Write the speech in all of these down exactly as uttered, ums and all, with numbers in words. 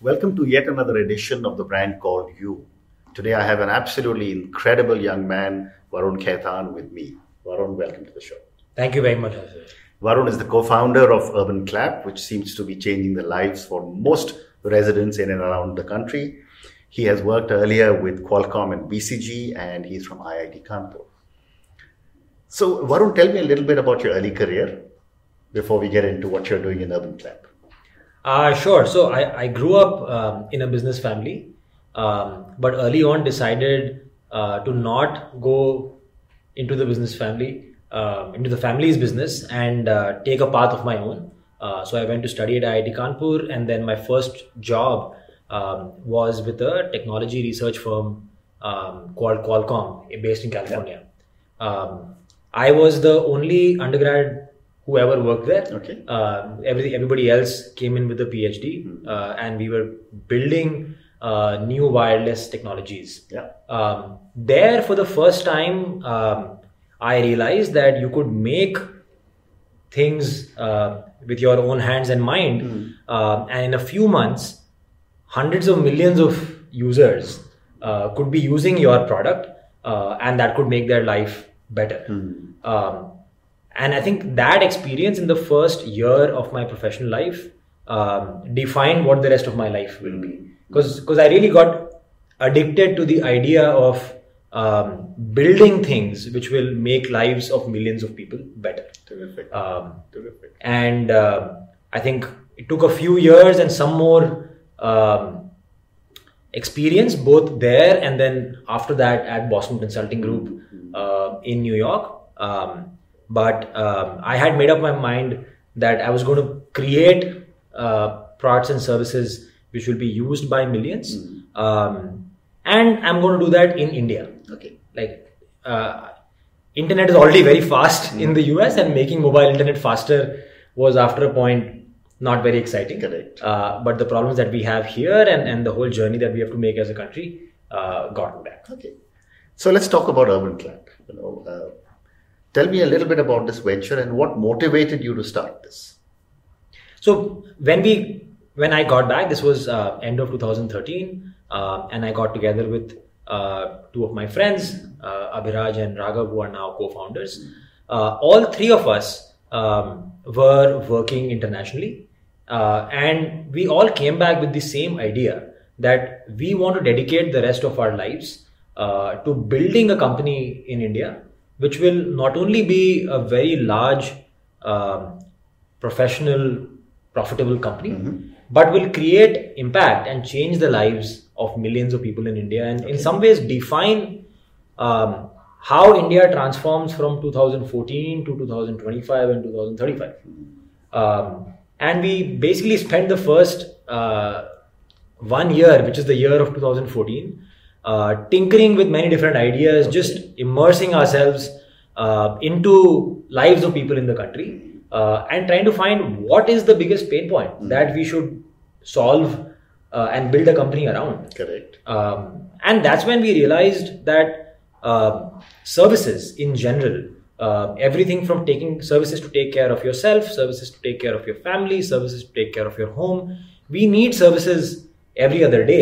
Welcome to yet another edition of The Brand Called You. Today I have an absolutely incredible young man, Varun Khaitan, with me. Varun, welcome to the show. Thank you very much. Varun is the co-founder of Urban Clap, which seems to be changing the lives for most residents in and around the country. He has worked earlier with Qualcomm and B C G, and he's from I I T Kanpur. So, Varun, tell me a little bit about your early career before we get into what you're doing in Urban Clap. Uh, sure. So I, I grew up um, in a business family, um, but early on decided uh, to not go into the business family, uh, into the family's business and uh, take a path of my own. Uh, so I went to study at I I T Kanpur, and then my first job um, was with a technology research firm um, called Qualcomm, based in California. Um, I was the only undergrad whoever worked there. Okay. Uh, every, everybody else came in with a PhD, mm-hmm. uh, and we were building uh, new wireless technologies. Yeah. Um, there, for the first time, um, I realized that you could make things uh, with your own hands and mind, mm-hmm. uh, and in a few months, hundreds of millions of users uh, could be using your product, uh, and that could make their life better. Mm-hmm. Um, And I think that experience in the first year of my professional life um, defined what the rest of my life will be. Because because I really got addicted to the idea of um, building things which will make lives of millions of people better. Terrific. Um, Terrific. And uh, I think it took a few years and some more um, experience both there and then after that at Boston Consulting Group uh, in New York. Um, But um, I had made up my mind that I was going to create uh, products and services which will be used by millions. Mm-hmm. Um, and I'm going to do that in India. Okay. Like, uh, internet is already very fast mm-hmm. in the U S, and making mobile internet faster was after a point not very exciting. Correct. Uh, but the problems that we have here and, and the whole journey that we have to make as a country uh, got me back. Okay. So let's talk about Urban Clap. You know, uh, Tell me a little bit about this venture and what motivated you to start this. So when we, when I got back, this was uh, end of two thousand thirteen, uh, and I got together with uh, two of my friends, uh, Abhiraj and Raghav, who are now co-founders. Uh, all three of us um, were working internationally, uh, and we all came back with the same idea that we want to dedicate the rest of our lives uh, to building a company in India, which will not only be a very large, um, professional, profitable company, mm-hmm. but will create impact and change the lives of millions of people in India, and okay. in some ways define um, how India transforms from two thousand fourteen to two thousand twenty-five and two thousand thirty-five. Um, and we basically spent the first uh, one year, which is the year of two thousand fourteen, Uh, tinkering with many different ideas, okay. just immersing ourselves uh, into lives of people in the country, uh, and trying to find what is the biggest pain point mm. that we should solve uh, and build a company around. Correct. Um, and that's when we realized that uh, services in general, uh, everything from taking services to take care of yourself, services to take care of your family, services to take care of your home, we need services every other day.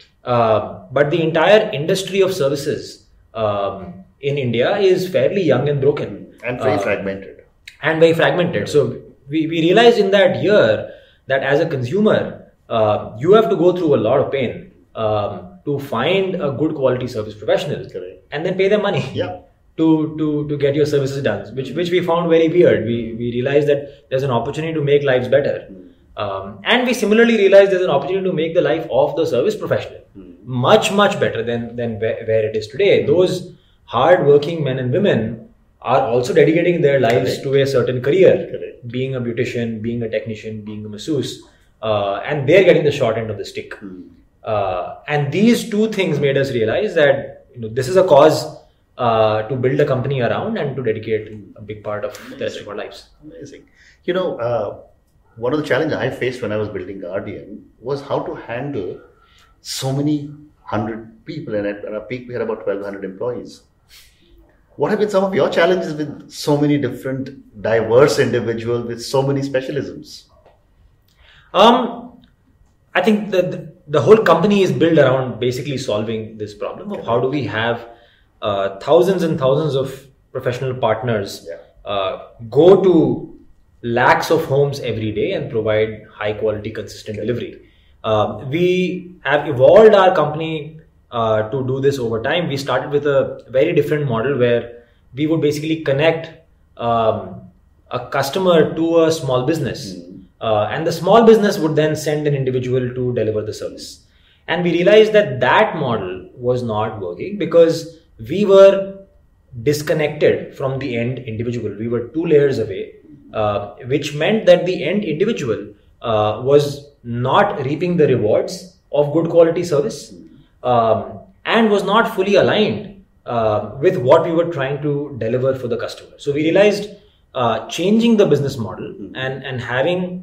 Uh, but the entire industry of services um, in India is fairly young and broken. And very uh, fragmented. And very fragmented. So we, we realized in that year that as a consumer, uh, you have to go through a lot of pain um, to find a good quality service professional. Correct. And then pay them money yeah. to, to, to get your services done, which, which we found very weird. We, we realized that there's an opportunity to make lives better. Um, and we similarly realized there's an opportunity to make the life of the service professional mm. much, much better than, than where, where it is today. Mm. Those hard-working men and women are also dedicating their lives Correct. To a certain career, Correct. being a beautician, being a technician, being a masseuse, uh, and they're getting the short end of the stick. Mm. Uh, and these two things made us realize that you know this is a cause uh, to build a company around and to dedicate a big part of Amazing. The rest of our lives. Amazing. You know, uh, one of the challenges I faced when I was building Guardian was how to handle so many hundred people, and at our peak we had about twelve hundred employees. What have been some of your challenges with so many different diverse individuals with so many specialisms? Um, I think that the, the whole company is built around basically solving this problem of how do we have uh, thousands and thousands of professional partners Yeah. uh, go to lakhs of homes every day and provide high quality, consistent delivery. Uh, we have evolved our company uh, to do this over time. We started with a very different model where we would basically connect um, a customer to a small business. Uh, and the small business would then send an individual to deliver the service. And we realized that that model was not working because we were disconnected from the end individual. We were two layers away, uh, which meant that the end individual uh, was not reaping the rewards of good quality service um, and was not fully aligned uh, with what we were trying to deliver for the customer. So we realized uh, changing the business model and, and having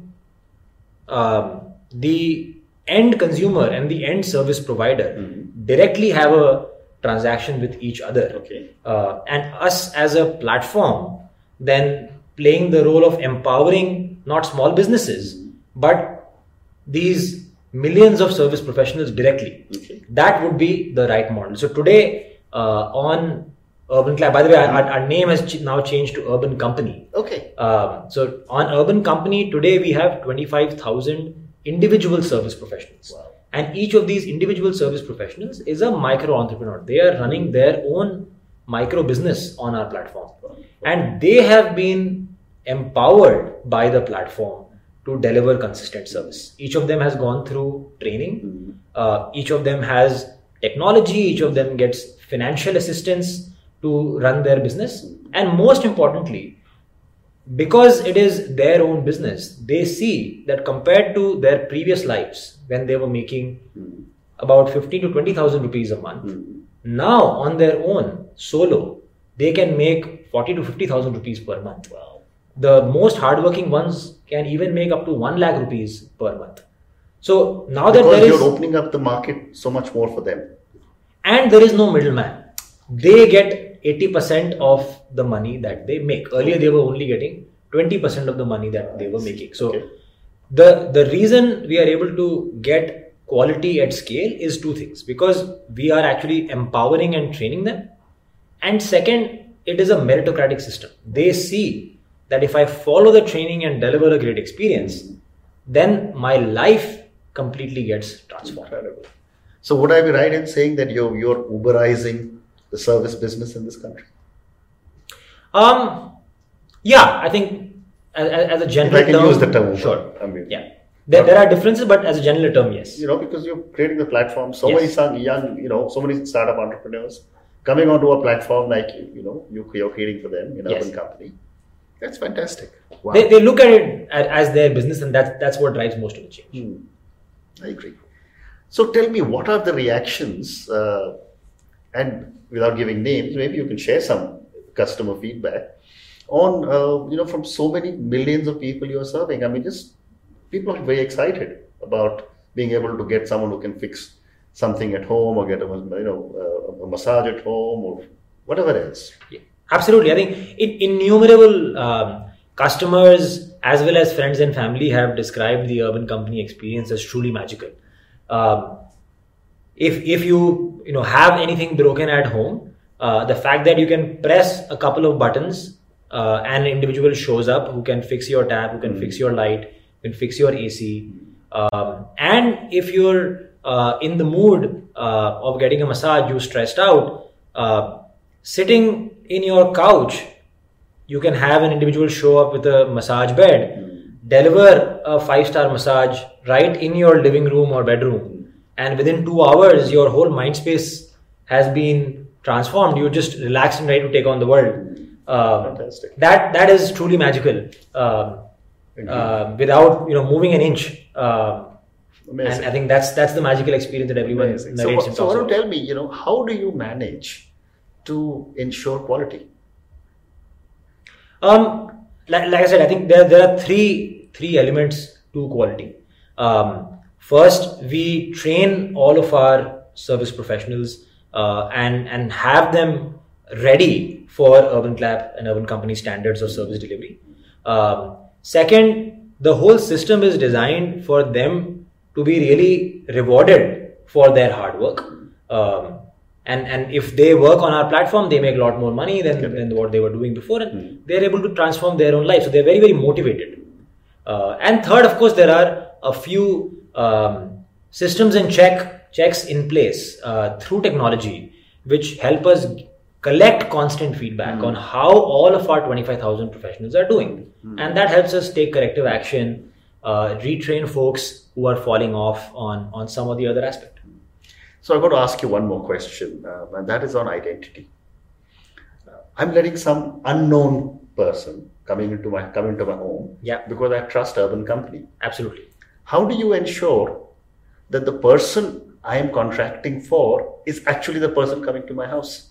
um, the end consumer and the end service provider mm-hmm. directly have a transaction with each other. Okay. Uh, and us as a platform then playing the role of empowering not small businesses, mm-hmm. but these millions of service professionals directly. Okay. That would be the right model. So today uh, on Urban Clap, by the way, our, our name has ch- now changed to Urban Company. Okay. Um, so on Urban Company, today we have twenty-five thousand individual service professionals. Wow. And each of these individual service professionals is a micro entrepreneur. They are running their own micro business on our platform. Wow. And they have been empowered by the platform to deliver consistent service. Each of them has gone through training. Mm-hmm. Uh, each of them has technology. Each of them gets financial assistance to run their business. And most importantly, because it is their own business, they see that compared to their previous lives when they were making mm. about fifteen to twenty thousand rupees a month, mm. now on their own solo, they can make forty to fifty thousand rupees per month. Wow. The most hardworking ones can even make up to one lakh rupees per month. So now because that there is, you're opening up the market so much more for them, and there is no middleman, they get eighty percent of the money that they make. Earlier, they were only getting twenty percent of the money that they were making. So okay. the, the reason we are able to get quality at scale is two things. Because we are actually empowering and training them. And second, it is a meritocratic system. They see that if I follow the training and deliver a great experience, then my life completely gets transformed. Incredible. So would I be right in saying that you're, you're Uberizing the service business in this country? Um, yeah, I think as, as a general if I can term, use the term. Sure. I mean, yeah. There, there are differences, but as a general term, yes. You know, because you're creating the platform. So Yes. many young, you know, so many startup entrepreneurs coming onto a platform like you, you know, you, you're creating for them in Yes. Urban Company. That's fantastic. Wow. They, they look at it as their business, and that's that's what drives most of the change. Hmm. I agree. So tell me, what are the reactions? Uh, and without giving names, maybe you can share some customer feedback on, uh, you know, from so many millions of people you're serving. I mean, just people are very excited about being able to get someone who can fix something at home or get a, you know, uh, a massage at home or whatever else. Yeah, absolutely. I think in, innumerable um, customers as well as friends and family have described the Urban Company experience as truly magical. Um, if if you you know have anything broken at home, uh, the fact that you can press a couple of buttons uh, and an individual shows up who can fix your tap, who can mm-hmm. fix your light, who can fix your A C, um, and if you're uh, in the mood uh, of getting a massage, you're stressed out, uh, sitting in your couch, you can have an individual show up with a massage bed, mm-hmm. deliver a five-star massage right in your living room or bedroom. And within two hours, your whole mind space has been transformed. You're just relaxed and ready to take on the world. Uh, Fantastic. That that is truly magical. Uh, uh, without you know moving an inch. Uh, Amazing. And I think that's that's the magical experience that everyone Amazing. narrates So, and what, talks so, what about. do tell me, you know, how do you manage to ensure quality? Um, like, like I said, I think there there are three three elements to quality. Um, First, we train all of our service professionals uh, and, and have them ready for Urban Clap and Urban Company standards of service delivery. Um, second, the whole system is designed for them to be really rewarded for their hard work. Um, and, and if they work on our platform, they make a lot more money than, than what they were doing before, and mm. they're able to transform their own life. So they're very, very motivated. Uh, and third, of course, there are a few um, systems and check checks in place uh, through technology, which help us collect constant feedback mm. on how all of our twenty-five thousand professionals are doing. Mm. And that helps us take corrective action, uh, retrain folks who are falling off on, on some or the other aspect. So I've got to ask you one more question, uh, and that is on identity. Uh, I'm letting some unknown person coming into my coming into my home yeah. because I trust Urban Company. Absolutely. How do you ensure that the person I am contracting for is actually the person coming to my house?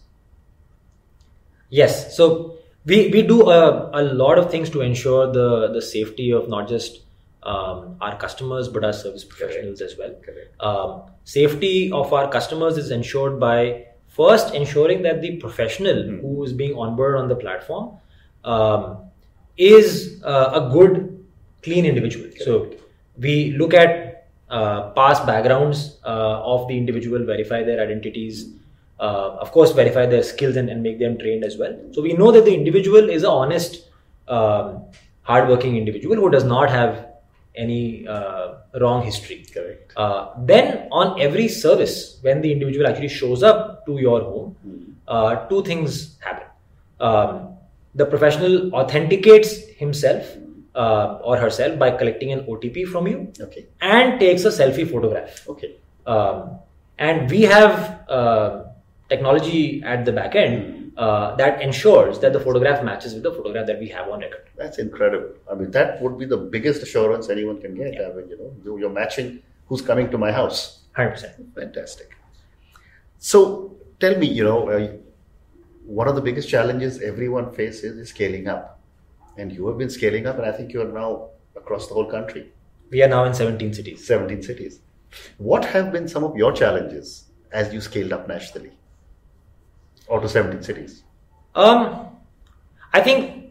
Yes. So we, we do a, a lot of things to ensure the, the safety of not just um, our customers, but our service professionals Correct. as well. Correct. Um, safety of our customers is ensured by first ensuring that the professional mm. who is being onboarded on the platform um, is uh, a good, clean individual. Correct. So we look at uh, past backgrounds uh, of the individual, verify their identities, uh, of course, verify their skills and, and make them trained as well. So we know that the individual is an honest, um, hardworking individual who does not have any uh, wrong history. Correct. Uh, then on every service, when the individual actually shows up to your home, mm. uh, two things happen. Um, the professional authenticates himself uh, or herself by collecting an O T P from you, okay, and takes a selfie photograph. Okay. Um, and we have uh, technology at the back end uh, that ensures that the photograph matches with the photograph that we have on record. That's incredible. I mean, that would be the biggest assurance anyone can get. Yeah. I mean, you know, you're matching who's coming to my house. one hundred percent. Fantastic. So tell me, you know, uh, one of the biggest challenges everyone faces is scaling up. And you have been scaling up, and I think you are now across the whole country. We are now in seventeen cities. seventeen cities. What have been some of your challenges as you scaled up nationally or to seventeen cities? Um, I think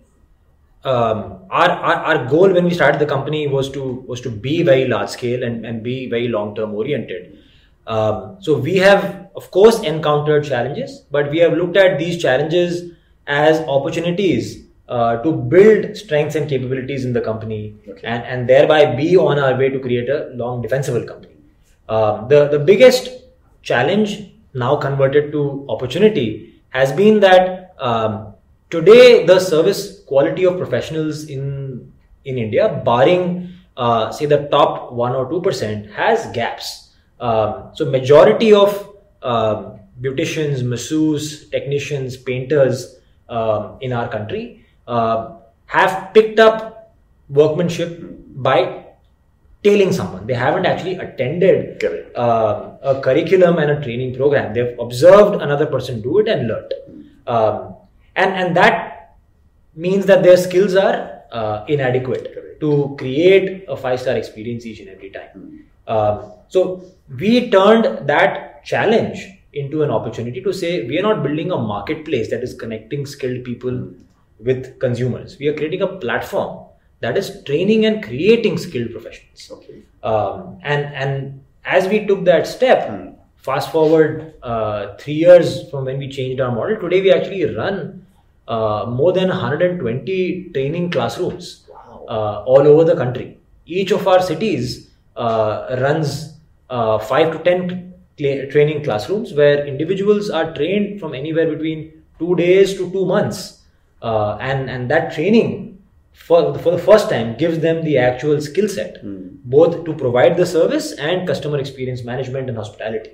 um, our, our our goal when we started the company was to was to be very large scale and, and be very long term oriented. Um, so we have, of course, encountered challenges, but we have looked at these challenges as opportunities uh, to build strengths and capabilities in the company, okay, and, and thereby be on our way to create a long defensible company. Um, the, the biggest challenge, now converted to opportunity, has been that um, today the service quality of professionals in, in India, barring uh, say the top one or two percent, has gaps. Um, so majority of um, beauticians, masseurs, technicians, painters um, in our country uh, have picked up workmanship by tailing someone. They haven't actually attended uh, a curriculum and a training program. They've observed another person do it and learned. Um, and, and that means that their skills are uh, inadequate Correct. to create a five-star experience each and every time. Um, so we turned that challenge into an opportunity to say we are not building a marketplace that is connecting skilled people with consumers. We are creating a platform that is training and creating skilled professionals. Okay. Um, and and as we took that step, hmm. fast forward uh, three years from when we changed our model, today we actually run uh, more than one hundred twenty training classrooms Wow. uh, all over the country. Each of our cities uh, runs uh, five to ten cl- training classrooms where individuals are trained from anywhere between two days to two months. Uh, and, and that training for, for the first time gives them the actual skill set, Hmm. both to provide the service and customer experience management and hospitality.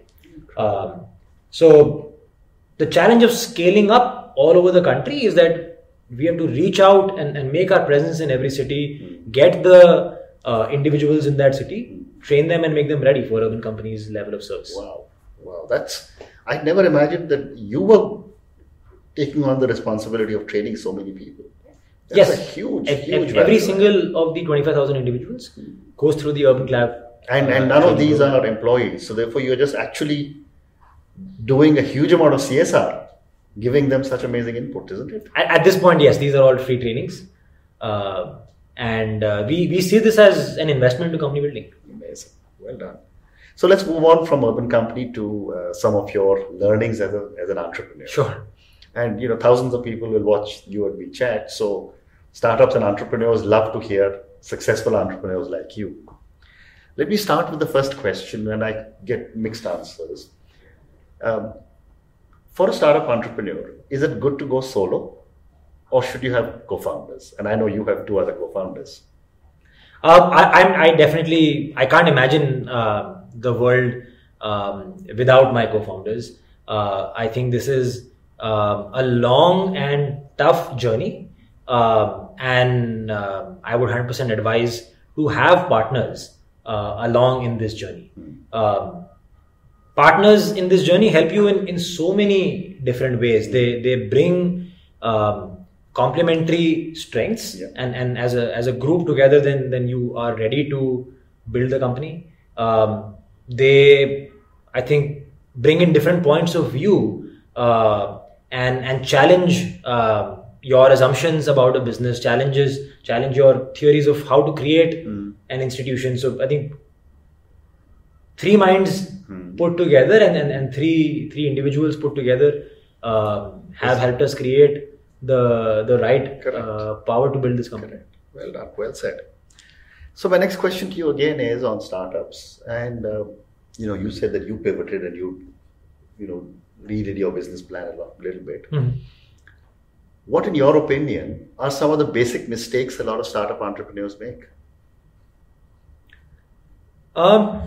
Um, so the challenge of scaling up all over the country is that we have to reach out and, and make our presence in every city, get the uh, individuals in that city, train them and make them ready for Urban Company's level of service. Wow. Wow. That's, I never imagined that you were taking on the responsibility of training so many people. That's Yes, a huge, Ev- huge ev- every value. single of the twenty-five thousand individuals goes through the Urban Clap. And, uh, and none of training these program. are employees. So therefore, you're just actually doing a huge amount of C S R, giving them such amazing input, isn't it? At, at this point, yes, these are all free trainings. Uh, and uh, we, we see this as an investment to company building. Amazing. Well done. So let's move on from Urban Company to uh, some of your learnings as, a, as an entrepreneur. Sure. And, you know, thousands of people will watch you and me chat. So startups and entrepreneurs love to hear successful entrepreneurs like you. Let me start with the first question, and I get mixed answers. Um, for a startup entrepreneur, is it good to go solo, or should you have co-founders? And I know you have two other co-founders. Uh, I, I'm, I definitely, I can't imagine uh, the world um, without my co-founders. Uh, I think this is uh, a long and tough journey. Uh, and uh, I would one hundred percent advise to have partners uh, along in this journey. Mm. Um, partners in this journey help you in, in so many different ways. They, they bring um, complementary strengths, yeah. and, and as a as a group together, then then you are ready to build the company. Um, they, I think, bring in different points of view uh, and and challenge uh, your assumptions about a business, challenges challenge your theories of how to create mm. an institution. So I think three minds mm. put together and, and, and three three individuals put together uh, have helped us create the the right uh, power to build this company. Correct. Well done. Well said. So my next question to you again is on startups, and uh, you know, you said that you pivoted and you you know redid your business plan a lot, little bit. Mm-hmm. What, in your opinion, are some of the basic mistakes a lot of startup entrepreneurs make? Um,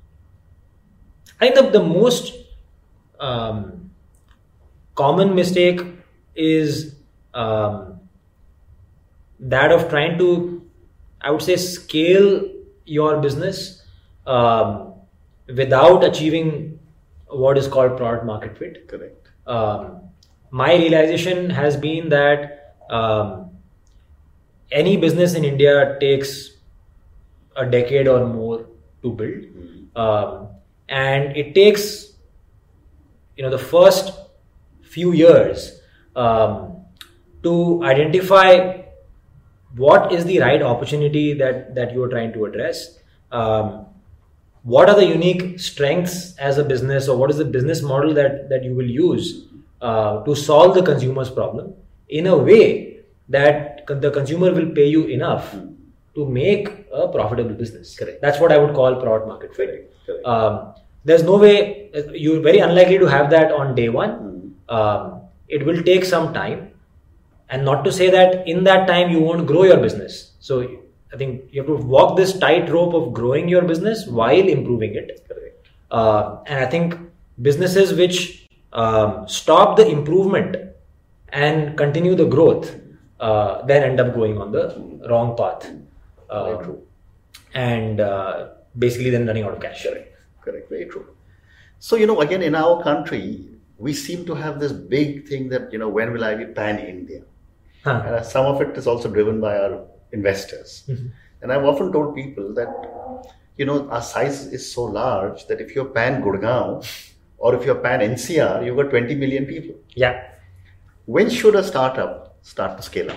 I think the the most um, common mistake is um, that of trying to, I would say, scale your business um, without achieving what is called product market fit. Correct. Um, my realization has been that um, any business in India takes a decade or more to build, mm-hmm. um, and it takes, you know, the first few years um, to identify what is the right opportunity that that you are trying to address. Um, what are the unique strengths as a business, or what is the business model that that you will use uh, to solve the consumer's problem in a way that the consumer will pay you enough to make a profitable business. Correct. That's what I would call product market fit. Correct. Correct. Um, there's no way, you're very unlikely to have that on day one. Mm-hmm. Um, it will take some time, and not to say that in that time you won't grow your business. So I think you have to walk this tightrope of growing your business while improving it. Correct. Uh, and I think businesses which um, stop the improvement and continue the growth uh, then end up going on the wrong path. Uh, Very true. And uh, basically then running out of cash. Correct. Correct. Very true. So, you know, again, in our country, we seem to have this big thing that, you know, when will I be pan-India? Huh. And some of it is also driven by our investors. Mm-hmm. And I've often told people that, you know, our size is so large that if you're pan-Gurgaon or if you're pan-N C R, you've got twenty million people. Yeah. When should a startup start to scale up?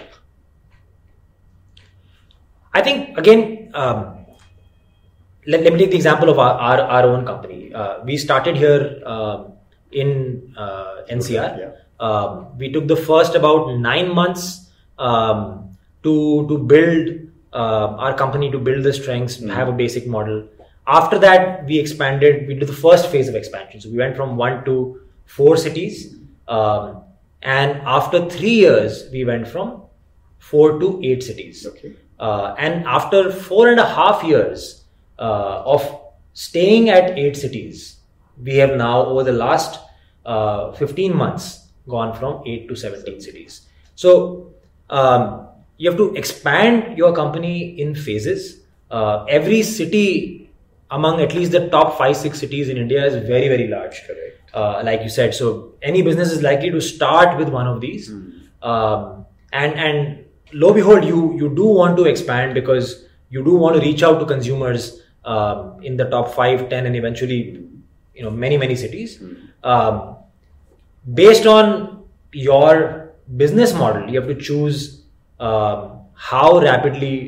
I think, again, um, let, let me take the example of our, our, our own company. Uh, we started here um, in uh, N C R. Yeah. Um, we took the first about nine months um, to to build uh, our company, to build the strengths, mm-hmm. have a basic model. After that, we expanded. We did the first phase of expansion. So we went from one to four cities. Um, and after three years, we went from four to eight cities. Okay. Uh, and after four and a half years uh, of staying at eight cities, we have now, over the last uh, fifteen months, gone from eight to seventeen cities. So um, you have to expand your company in phases. Uh, every city among at least the top five, six cities in India is very, very large. Correct. Uh, like you said, so any business is likely to start with one of these. Mm. Um, and, and lo and behold, you, you do want to expand because you do want to reach out to consumers um, in the top five, ten, and eventually, you know, many, many cities. Mm. Um, based on your business model, you have to choose um, how rapidly to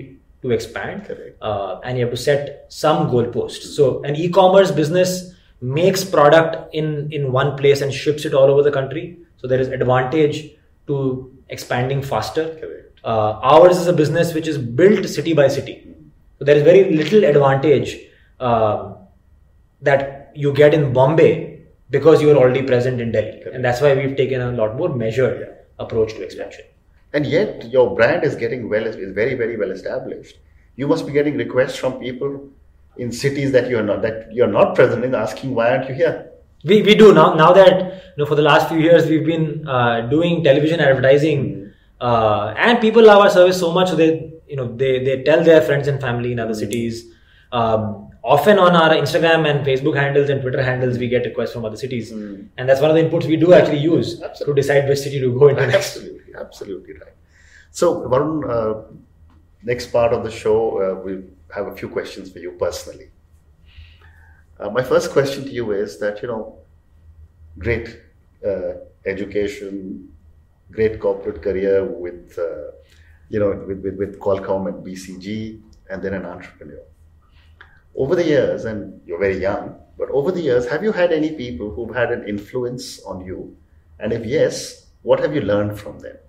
to expand. Correct. Uh, and you have to set some goalposts. So an e-commerce business makes product in, in one place and ships it all over the country. So there is advantage to expanding faster. Correct. Uh, ours is a business which is built city by city. So there is very little advantage uh, that you get in Bombay because you are already present in Delhi. Correct. And that's why we've taken a lot more measured yeah. approach to expansion. And yet your brand is getting well, is very, very well established. You must be getting requests from people in cities that you're not, that you're not present in, asking why aren't you here? We, we do now, now that, you know, for the last few years, we've been uh, doing television advertising mm. uh, and people love our service so much. So they, you know, they, they tell their friends and family in other mm. cities. Um, often on our Instagram and Facebook handles and Twitter handles, we get requests from other cities. Mm. And that's one of the inputs we do actually use absolutely. to decide which city to go into next. Absolutely, absolutely right. So Varun, uh, next part of the show, uh, we'll have a few questions for you personally. Uh, my first question to you is that, you know, great uh, education, great corporate career with, uh, you know, with, with, with Qualcomm and B C G, and then an entrepreneur. Over the years, and you're very young, but over the years, have you had any people who've had an influence on you? And if yes, what have you learned from them?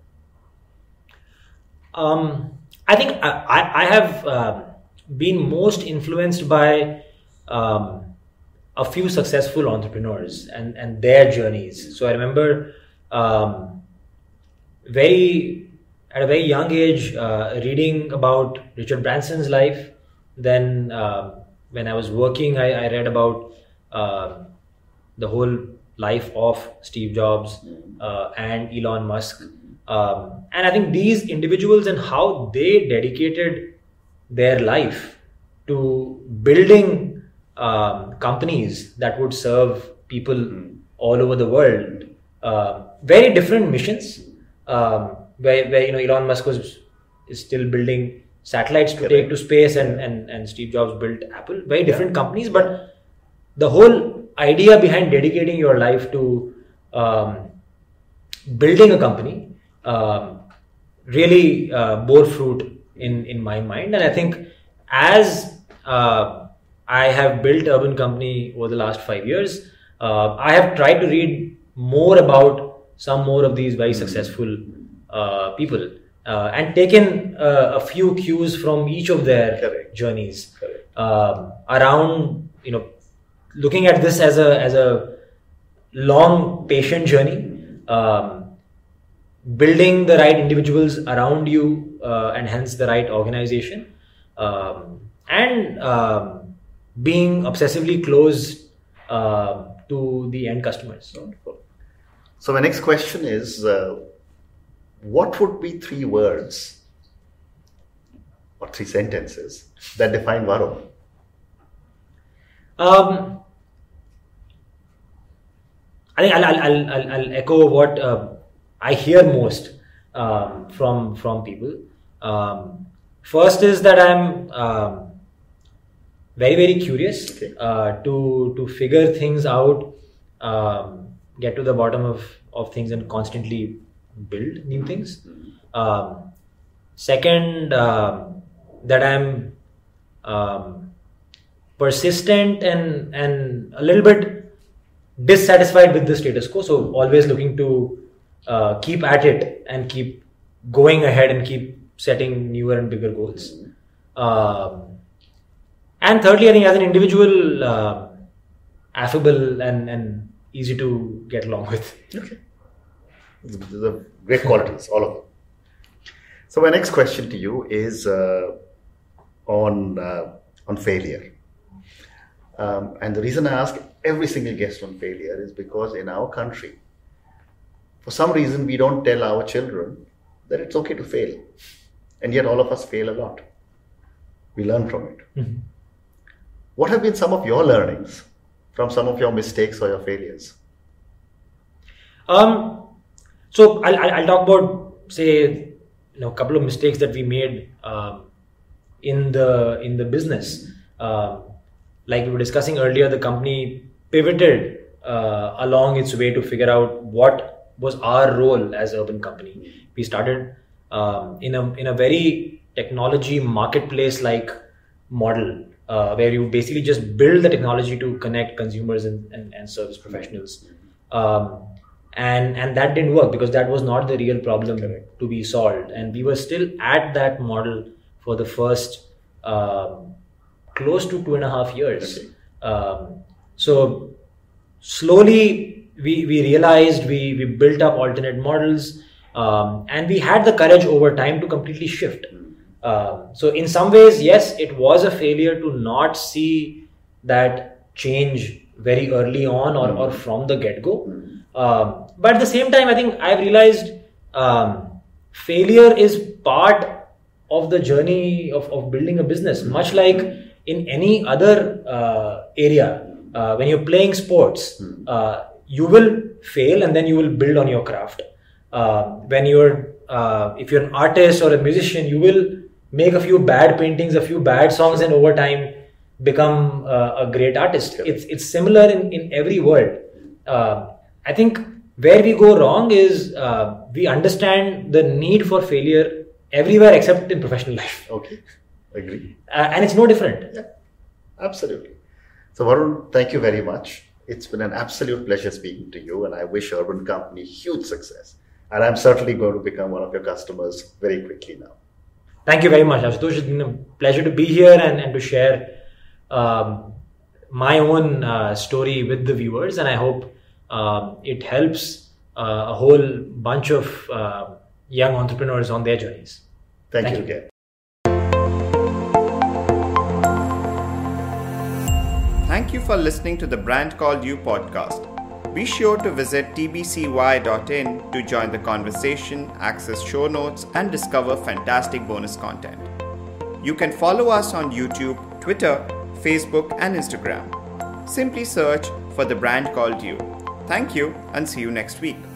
Um, I think I, I have uh, been most influenced by um, a few successful entrepreneurs and, and their journeys. So I remember um, very at a very young age uh, reading about Richard Branson's life. Then uh, when I was working, I, I read about uh, the whole life of Steve Jobs uh, and Elon Musk. Um, and I think these individuals and how they dedicated their life to building um, companies that would serve people mm. all over the world. Uh, very different missions. Um, where, where you know Elon Musk was is still building satellites to Correct. take to space, and, and and Steve Jobs built Apple. Very different yeah. companies, but the whole idea behind dedicating your life to um, building a company Um, really uh, bore fruit in, in my mind. And I think as uh, I have built Urban Company over the last five years, uh, I have tried to read more about some more of these very successful uh, people uh, and taken uh, a few cues from each of their Correct. journeys Correct. Um, around, you know, looking at this as a, as a long, patient journey. Um, building the right individuals around you uh, and hence the right organization um, and um, being obsessively close uh, to the end customers. Wonderful. So my next question is, uh, what would be three words or three sentences that define Varun? Um, I think I'll, I'll, I'll, I'll echo what uh, I hear most um, from from people. Um, first is that I'm um, very very curious okay. uh, to to figure things out, um, get to the bottom of of things, and constantly build new things. Um, second, um, that I'm um, persistent and and a little bit dissatisfied with the status quo. So always looking to Uh, keep at it and keep going ahead and keep setting newer and bigger goals. Um, and thirdly, I think as an individual, uh, affable and, and easy to get along with. Okay. These are great qualities, all of them. So my next question to you is uh, on, uh, on failure. Um, and the reason I ask every single guest on failure is because in our country, for some reason, we don't tell our children that it's okay to fail. And yet all of us fail a lot. We learn from it. Mm-hmm. What have been some of your learnings from some of your mistakes or your failures? Um, so I'll, I'll talk about, say, you know, a couple of mistakes that we made um, in the in the business. Um, like we were discussing earlier, the company pivoted uh, along its way to figure out what was our role as Urban Company. We started um, in a in a very technology marketplace-like model uh, where you basically just build the technology to connect consumers and, and, and service professionals. Um, and and that didn't work because that was not the real problem Correct. To be solved. And we were still at that model for the first um, close to two and a half years. Okay. Um, so slowly we, we realized we, we built up alternate models um, and we had the courage over time to completely shift. Um, so in some ways, yes, it was a failure to not see that change very early on or, or from the get-go. Um, but at the same time, I think I've realized um, failure is part of the journey of, of building a business, much like in any other uh, area. Uh, when you're playing sports, uh, you will fail and then you will build on your craft. Uh, when you're, uh, if you're an artist or a musician, you will make a few bad paintings, a few bad songs, and over time become uh, a great artist. It's it's similar in, in every world. Uh, I think where we go wrong is uh, we understand the need for failure everywhere except in professional life. Okay, agree. Uh, and it's no different. Yeah, absolutely. So Varun, thank you very much. It's been an absolute pleasure speaking to you, and I wish Urban Company huge success. And I'm certainly going to become one of your customers very quickly now. Thank you very much, Ashutosh. It's been a pleasure to be here and, and to share um, my own uh, story with the viewers. And I hope um, it helps uh, a whole bunch of uh, young entrepreneurs on their journeys. Thank, Thank you again. Thank you for listening to the Brand Called You podcast. Be sure to visit t b c y dot in to join the conversation, access show notes, and discover fantastic bonus content. You can follow us on YouTube, Twitter, Facebook, and Instagram. Simply search for The Brand Called You. Thank you and see you next week.